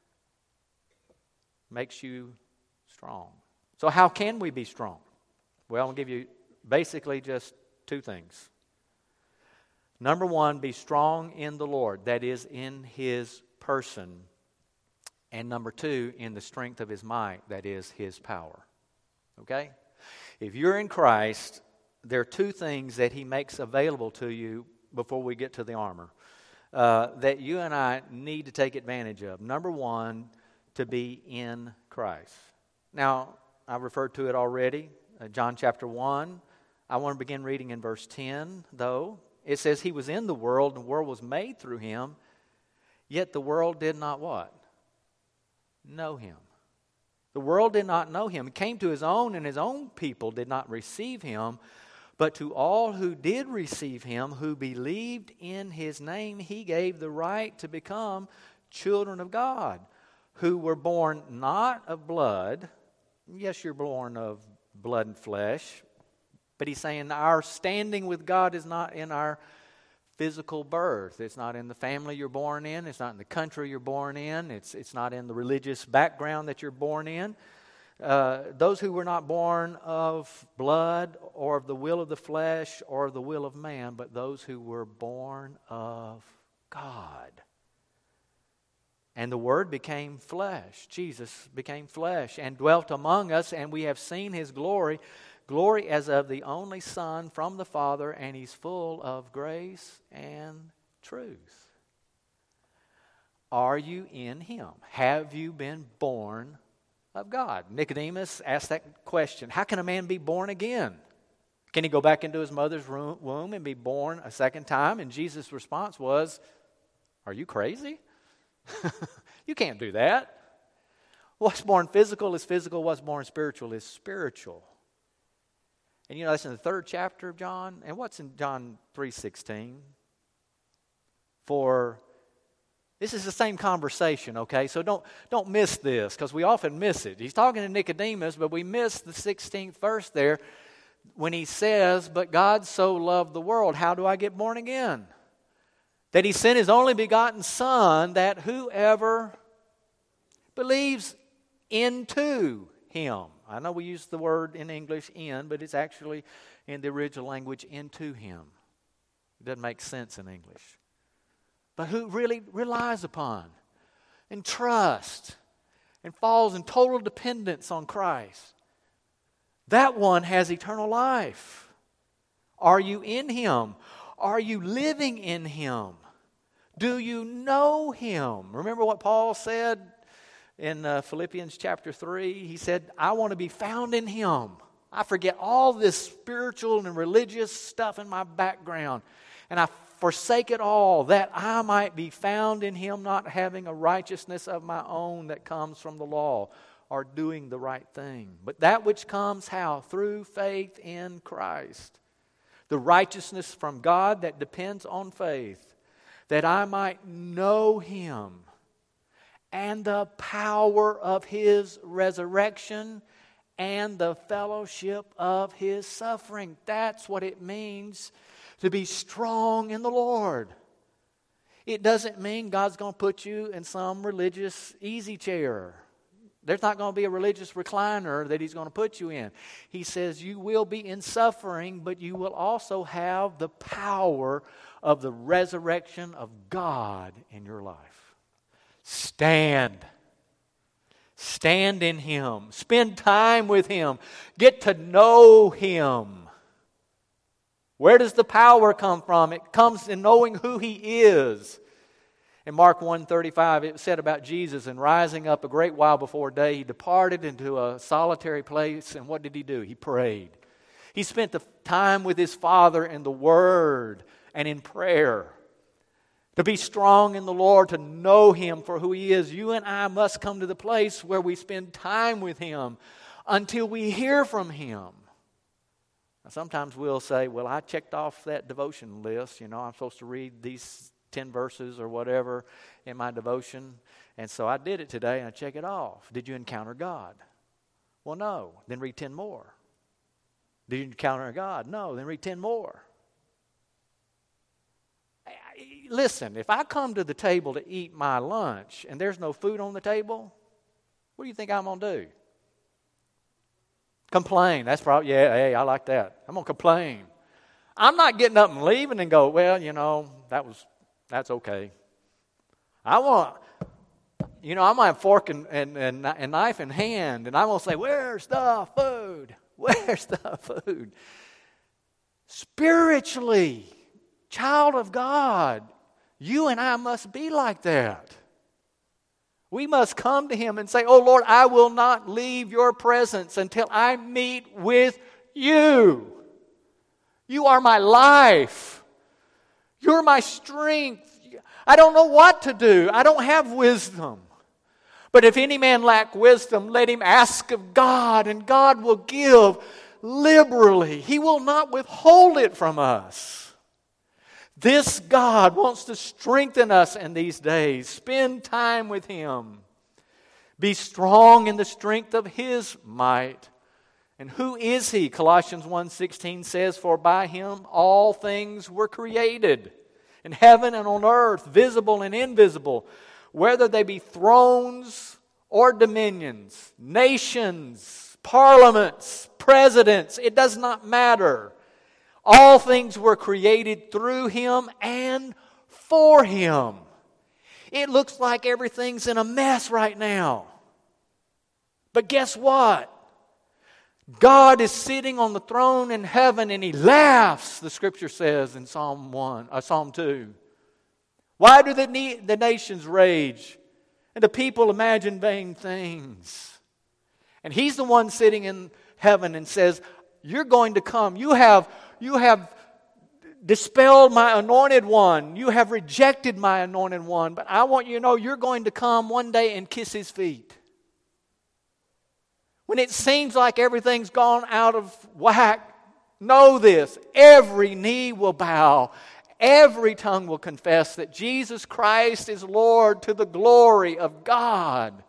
makes you strong. So how can we be strong? Well, I'll give you basically just two things. Number one, be strong in the Lord, that is, in His person. And number two, in the strength of His might, that is, His power. Okay? If you're in Christ, there are two things that He makes available to you before we get to the armor uh, that you and I need to take advantage of. Number one, to be in Christ. Now, I referred to it already, uh, John chapter one. I want to begin reading in verse ten, though. It says, He was in the world, and the world was made through Him, yet the world did not what? Know Him. The world did not know Him. He came to His own, and His own people did not receive Him. But to all who did receive Him, who believed in His name, He gave the right to become children of God, who were born not of blood. Yes, you're born of blood and flesh. But He's saying our standing with God is not in our physical birth. It's not in the family you're born in. It's not in the country you're born in. It's, it's not in the religious background that you're born in. Uh, those who were not born of blood or of the will of the flesh or of the will of man, but those who were born of God. And the Word became flesh. Jesus became flesh and dwelt among us, and we have seen His glory, glory as of the only Son from the Father, and He's full of grace and truth. Are you in Him? Have you been born of God? Nicodemus asked that question. How can a man be born again? Can he go back into his mother's womb and be born a second time? And Jesus' response was, are you crazy? You can't do that. What's born physical is physical. What's born spiritual is spiritual. And you know, that's in the third chapter of John. And what's in John three sixteen? For this is the same conversation, okay? So don't, don't miss this, because we often miss it. He's talking to Nicodemus, but we miss the sixteenth verse there when he says, but God so loved the world. How do I get born again? That He sent His only begotten Son, that whoever believes into Him. I know we use the word in English, in, but it's actually in the original language, into Him. It doesn't make sense in English. But who really relies upon and trusts and falls in total dependence on Christ, that one has eternal life. Are you in Him? Are you living in Him? Do you know Him? Remember what Paul said in uh, Philippians chapter three? He said, I want to be found in Him. I forget all this spiritual and religious stuff in my background, and I forsake it all, that I might be found in Him, not having a righteousness of my own that comes from the law, or doing the right thing. But that which comes how? Through faith in Christ. The righteousness from God that depends on faith, that I might know Him and the power of His resurrection and the fellowship of His suffering. That's what it means to be strong in the Lord. It doesn't mean God's going to put you in some religious easy chair. There's not going to be a religious recliner that He's going to put you in. He says you will be in suffering, but you will also have the power of the resurrection of God in your life. Stand. Stand in Him. Spend time with Him. Get to know Him. Where does the power come from? It comes in knowing who He is. In Mark one thirty-five, it said about Jesus, and rising up a great while before day, He departed into a solitary place, and what did He do? He prayed. He spent the time with His Father in the Word and in prayer. To be strong in the Lord, to know Him for who He is, you and I must come to the place where we spend time with Him until we hear from Him. Now, sometimes we'll say, well, I checked off that devotion list. You know, I'm supposed to read these ten verses or whatever in my devotion. And so I did it today and I check it off. Did you encounter God? Well, no. Then read ten more. Did you encounter God? No. Then read ten more. Listen, if I come to the table to eat my lunch and there's no food on the table, what do you think I'm going to do? Complain. That's probably, yeah, hey, I like that. I'm going to complain. I'm not getting up and leaving and go, well, you know, that was, that's okay. I want, you know, I might have fork and, and, and, and knife in hand, and I want to say, where's the food? Where's the food? Spiritually, child of God, you and I must be like that. We must come to Him and say, oh Lord, I will not leave your presence until I meet with you. You are my life. You're my strength. I don't know what to do. I don't have wisdom. But if any man lack wisdom, let him ask of God, and God will give liberally. He will not withhold it from us. This God wants to strengthen us in these days. Spend time with Him. Be strong in the strength of His might. And who is He? Colossians one sixteen says, for by Him all things were created, in heaven and on earth, visible and invisible, whether they be thrones or dominions, nations, parliaments, presidents, it does not matter. All things were created through Him and for Him. It looks like everything's in a mess right now. But guess what? God is sitting on the throne in heaven and He laughs, the Scripture says in Psalm one, uh, Psalm two. Why do the, na- the nations rage and the people imagine vain things? And He's the one sitting in heaven and says, you're going to come. You have, you have dispelled my anointed one. You have rejected my anointed one. But I want you to know you're going to come one day and kiss His feet. When it seems like everything's gone out of whack, know this. Every knee will bow. Every tongue will confess that Jesus Christ is Lord to the glory of God.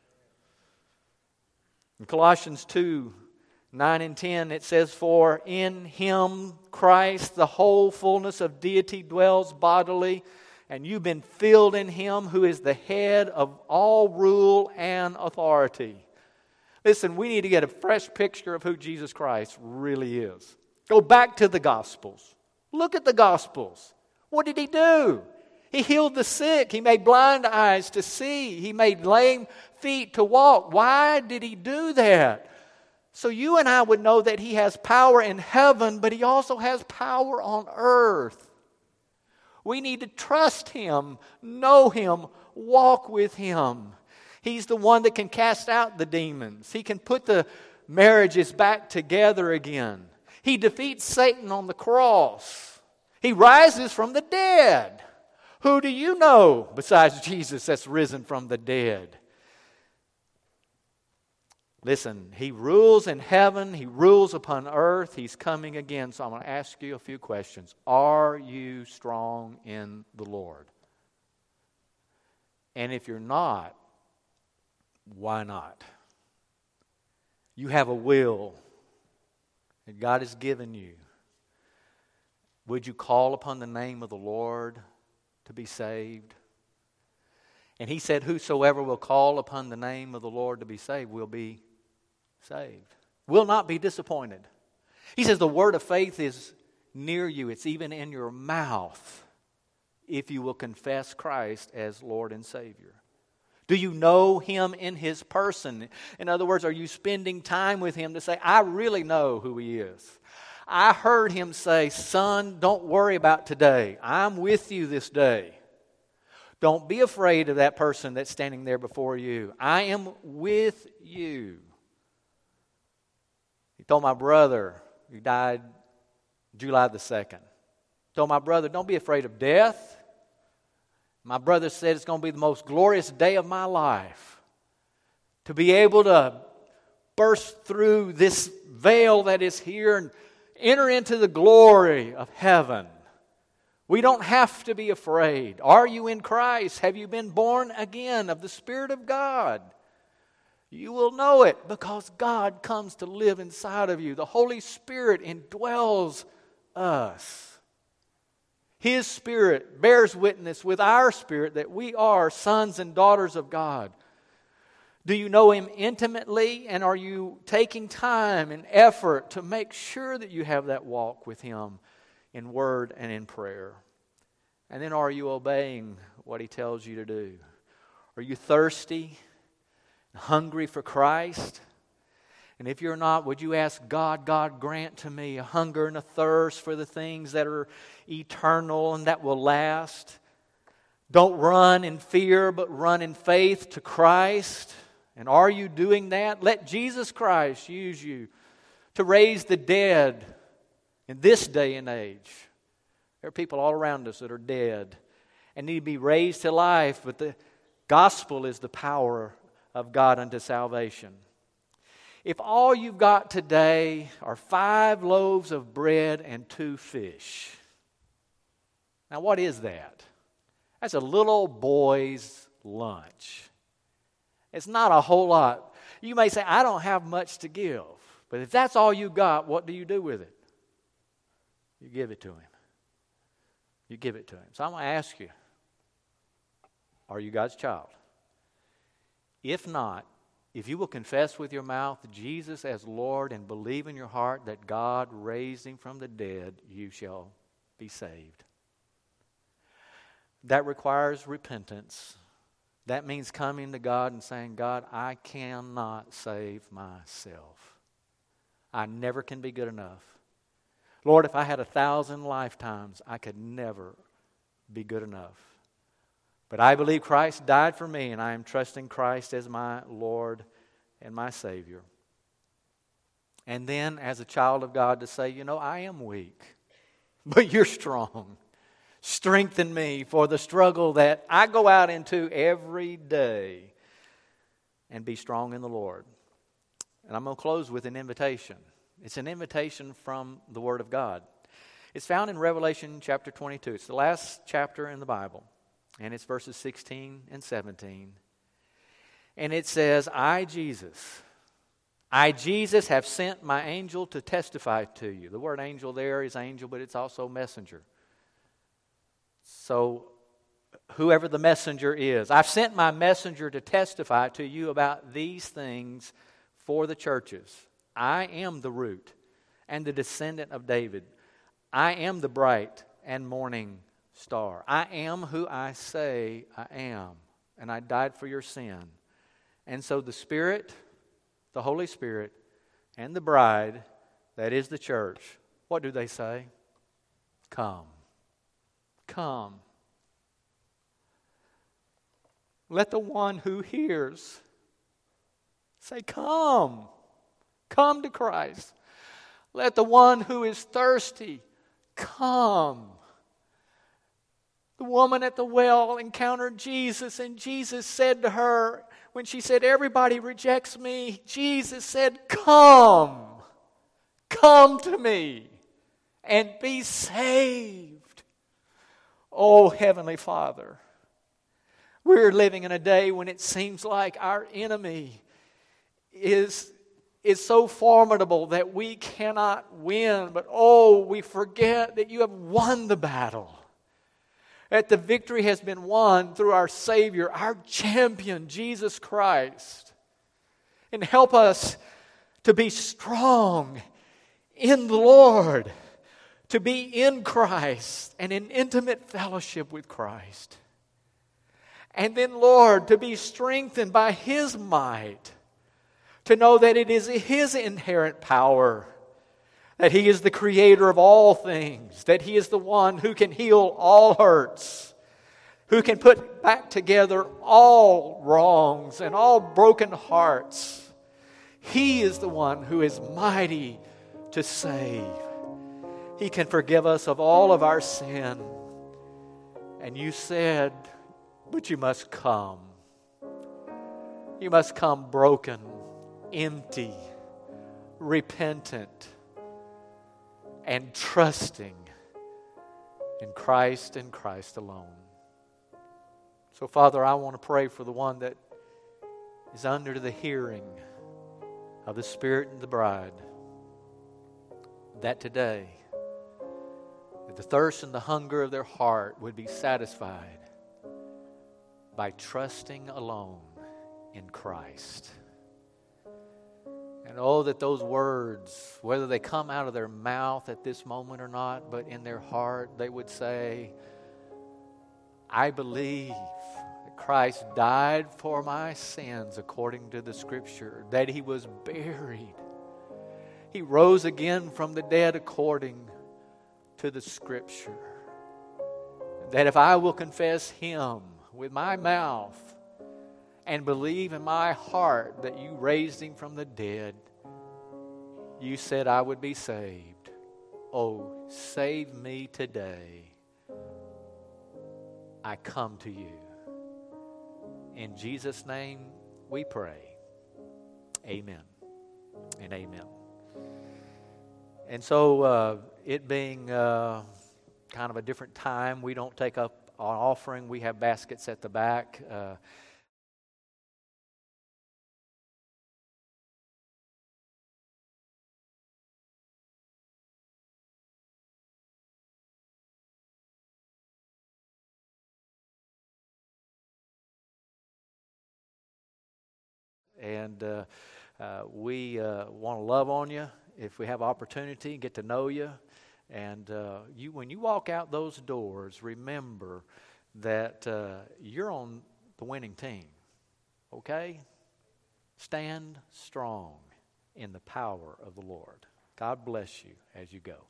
In Colossians two, nine and ten, it says, for in Him, Christ, the whole fullness of deity dwells bodily, and you've been filled in Him who is the head of all rule and authority. Listen, we need to get a fresh picture of who Jesus Christ really is. Go back to the Gospels. Look at the Gospels. What did He do? He healed the sick. He made blind eyes to see. He made lame feet to walk. Why did He do that? So you and I would know that He has power in heaven, but He also has power on earth. We need to trust Him, know Him, walk with Him. He's the one that can cast out the demons. He can put the marriages back together again. He defeats Satan on the cross. He rises from the dead. Who do you know besides Jesus that's risen from the dead? Listen, He rules in heaven. He rules upon earth. He's coming again. So I'm going to ask you a few questions. Are you strong in the Lord? And if you're not, why not? You have a will that God has given you. Would you call upon the name of the Lord to be saved? And He said, whosoever will call upon the name of the Lord to be saved will be saved. Will not be disappointed. He says the word of faith is near you. It's even in your mouth if you will confess Christ as Lord and Savior. Do you know Him in His person? In other words, are you spending time with Him to say, I really know who He is? I heard Him say, son, don't worry about today. I'm with you this day. Don't be afraid of that person that's standing there before you. I am with you. He told my brother, who died July the second, told my brother, don't be afraid of death. My brother said it's going to be the most glorious day of my life. To be able to burst through this veil that is here and enter into the glory of heaven. We don't have to be afraid. Are you in Christ? Have you been born again of the Spirit of God? You will know it because God comes to live inside of you. The Holy Spirit indwells us. His Spirit bears witness with our spirit that we are sons and daughters of God. Do you know Him intimately, and are you taking time and effort to make sure that you have that walk with Him in word and in prayer? And then are you obeying what He tells you to do? Are you thirsty, hungry for Christ? And if you're not, would you ask God, God, grant to me a hunger and a thirst for the things that are eternal and that will last. Don't run in fear, but run in faith to Christ. And are you doing that? Let Jesus Christ use you to raise the dead in this day and age. There are people all around us that are dead and need to be raised to life, but the gospel is the power of God unto salvation. If all you've got today are five loaves of bread and two fish, now what is that? That's a little boy's lunch. It's not a whole lot. You may say, I don't have much to give. But if that's all you got, what do you do with it? You give it to Him. You give it to Him. So I'm going to ask you, are you God's child? If not, if you will confess with your mouth Jesus as Lord and believe in your heart that God raised Him from the dead, you shall be saved. That requires repentance. That means coming to God and saying, God, I cannot save myself. I never can be good enough. Lord, if I had a thousand lifetimes, I could never be good enough. But I believe Christ died for me, and I am trusting Christ as my Lord and my Savior. And then, as a child of God, to say, you know, I am weak, but you're strong. Strengthen me for the struggle that I go out into every day, and be strong in the Lord. And I'm going to close with an invitation. It's an invitation from the Word of God. It's found in Revelation chapter twenty-two. It's the last chapter in the Bible. And it's verses sixteen and seventeen. And it says, I, Jesus, I, Jesus, have sent my angel to testify to you. The word angel there is angel, but it's also messenger. So, whoever the messenger is, I've sent my messenger to testify to you about these things for the churches. I am the root and the descendant of David. I am the bright and morning star. I am who I say I am, and I died for your sin. And so the Spirit, the Holy Spirit, and the bride, that is the church, what do they say? Come. Come. Let the one who hears say, come. Come to Christ. Let the one who is thirsty come. The woman at the well encountered Jesus, and Jesus said to her, when she said, everybody rejects me, Jesus said, come. Come to me and be saved. Oh, Heavenly Father, we're living in a day when it seems like our enemy is, is so formidable that we cannot win. But oh, we forget that you have won the battle. That the victory has been won through our Savior, our champion, Jesus Christ. And help us to be strong in the Lord, to be in Christ and in intimate fellowship with Christ. And then, Lord, to be strengthened by His might, to know that it is His inherent power, that He is the creator of all things, that He is the one who can heal all hurts, who can put back together all wrongs and all broken hearts. He is the one who is mighty to save. He can forgive us of all of our sin. And you said, but you must come. You must come broken, empty, repentant, and trusting in Christ and Christ alone. So, Father, I want to pray for the one that is under the hearing of the Spirit and the bride, that today, that the thirst and the hunger of their heart would be satisfied by trusting alone in Christ. And oh, that those words, whether they come out of their mouth at this moment or not, but in their heart, they would say, I believe that Christ died for my sins according to the Scripture, that He was buried. He rose again from the dead according to the Scripture. That if I will confess Him with my mouth and believe in my heart that you raised Him from the dead, you said I would be saved. Oh, save me today. I come to you. In Jesus' name we pray. Amen and amen. And so uh, it being uh, kind of a different time, we don't take up our offering. We have baskets at the back. Uh, And uh, uh, we uh, want to love on you if we have opportunity, get to know you. And uh, you, when you walk out those doors, remember that uh, you're on the winning team, okay? Stand strong in the power of the Lord. God bless you as you go.